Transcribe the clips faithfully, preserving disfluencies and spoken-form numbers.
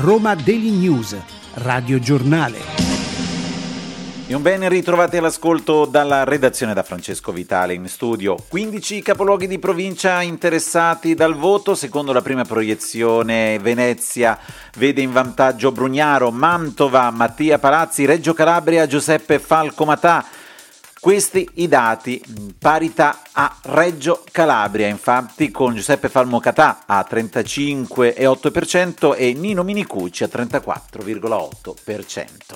Roma Daily News, Radio Giornale. E un ben ritrovati all'ascolto dalla redazione da Francesco Vitale in studio. quindici capoluoghi di provincia interessati dal voto. Secondo la prima proiezione Venezia vede in vantaggio Brugnaro, Mantova, Mattia Palazzi, Reggio Calabria, Giuseppe Falcomatà. Questi i dati, parità a Reggio Calabria, infatti, con Giuseppe Falmocatà a trentacinque virgola otto per cento e Nino Minicucci a trentaquattro virgola otto per cento.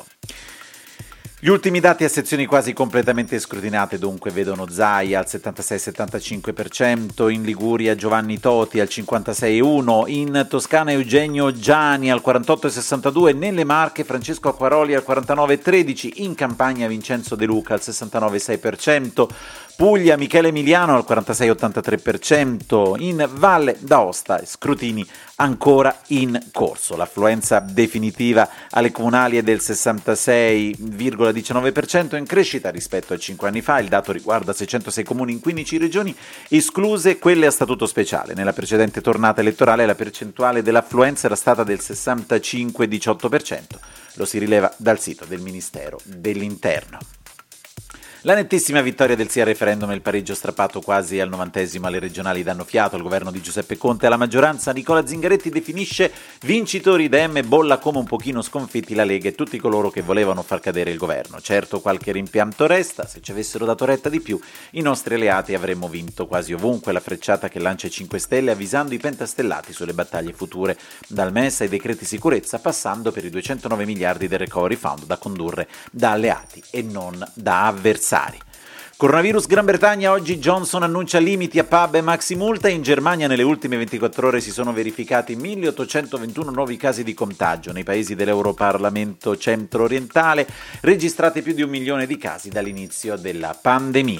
Gli ultimi dati a sezioni quasi completamente scrutinate dunque vedono Zaia al settantasei virgola settantacinque per cento, in Liguria Giovanni Toti al cinquantasei virgola uno per cento, in Toscana Eugenio Giani al quarantotto virgola sessantadue per cento, nelle Marche Francesco Acquaroli al quarantanove virgola tredici per cento, in Campania Vincenzo De Luca al sessantanove virgola sei per cento, Puglia Michele Emiliano al quarantasei virgola ottantatré per cento, in Valle d'Aosta scrutini ancora in corso. L'affluenza definitiva alle comunali è del sessantasei virgola diciannove per cento, in crescita rispetto a cinque anni fa. Il dato riguarda seicentosei comuni in quindici regioni, escluse quelle a statuto speciale. Nella precedente tornata elettorale la percentuale dell'affluenza era stata del sessantacinque virgola diciotto per cento. Lo si rileva dal sito del Ministero dell'Interno. La nettissima vittoria del sì al referendum e il pareggio strappato quasi al novantesimo alle regionali danno fiato al governo di Giuseppe Conte e alla maggioranza. Nicola Zingaretti definisce vincitori i Dem e bolla come un pochino sconfitti la Lega e tutti coloro che volevano far cadere il governo. Certo, qualche rimpianto resta, se ci avessero dato retta di più i nostri alleati avremmo vinto quasi ovunque. La frecciata che lancia i cinque Stelle avvisando i pentastellati sulle battaglie future, dal M E S ai decreti sicurezza, passando per i duecentonove miliardi del Recovery Fund da condurre da alleati e non da avversari. Coronavirus Gran Bretagna, oggi Johnson annuncia limiti a pub e maxi multa. In Germania nelle ultime ventiquattro ore si sono verificati milleottocentoventuno nuovi casi di contagio. Nei paesi dell'Europarlamento centro-orientale registrati più di un milione di casi dall'inizio della pandemia.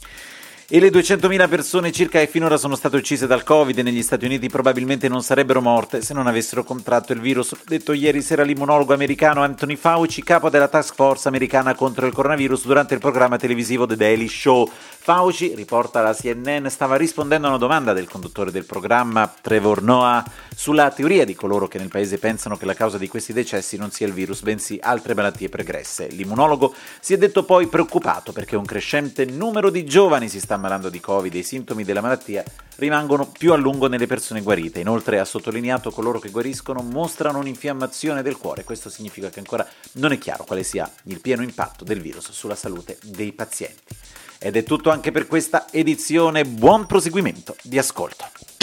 E le duecentomila persone circa che finora sono state uccise dal Covid negli Stati Uniti probabilmente non sarebbero morte se non avessero contratto il virus. L'ha detto ieri sera l'immunologo americano Anthony Fauci, capo della task force americana contro il coronavirus, durante il programma televisivo The Daily Show. Fauci, riporta la C N N, stava rispondendo a una domanda del conduttore del programma, Trevor Noah, sulla teoria di coloro che nel paese pensano che la causa di questi decessi non sia il virus, bensì altre malattie pregresse. L'immunologo si è detto poi preoccupato perché un crescente numero di giovani si sta ammalando di Covid e i sintomi della malattia rimangono più a lungo nelle persone guarite. Inoltre ha sottolineato coloro che guariscono mostrano un'infiammazione del cuore. Questo significa che ancora non è chiaro quale sia il pieno impatto del virus sulla salute dei pazienti. Ed è tutto anche per questa edizione. Buon proseguimento di ascolto.